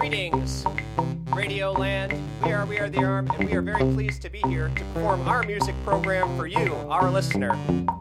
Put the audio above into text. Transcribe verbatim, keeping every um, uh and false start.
Greetings, Radio Land. We are We Are the Arm, and we are very pleased to be here to perform our music program for you, our listener.